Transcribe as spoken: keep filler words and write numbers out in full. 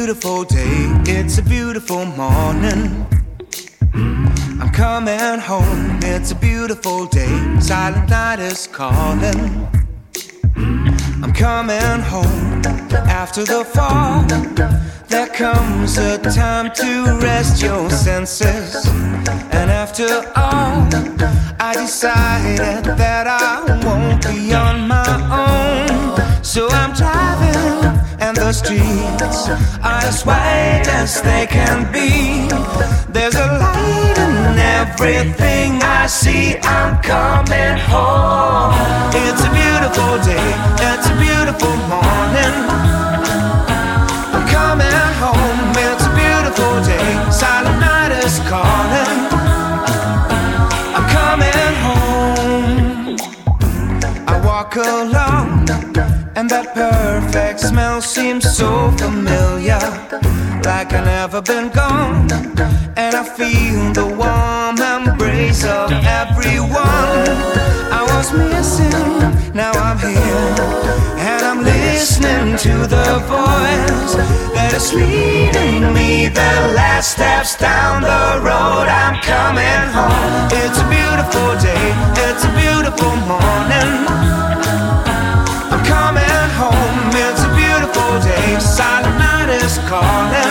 beautiful day, it's a beautiful morning. I'm coming home, it's a beautiful day, silent night is calling. I'm coming home after the fall. There comes a time to rest your senses. And after all, I decided that I won't be on my own. So I'm driving and the streets are as white as they can be. There's a light in everything I see. I'm coming home. It's a beautiful day, it's a beautiful morning. I'm coming home, it's a beautiful day, silent night is calling. I'm coming home. I walk along and that perfect smell seems so familiar, like I've never been gone. And I feel the warm embrace of everyone I was missing. Now I'm here and I'm listening to the voice that is leading me the last steps down the road. I'm coming home. It's a beautiful day, it's a beautiful morning. I'm coming home, it's a beautiful day, silent night is calling.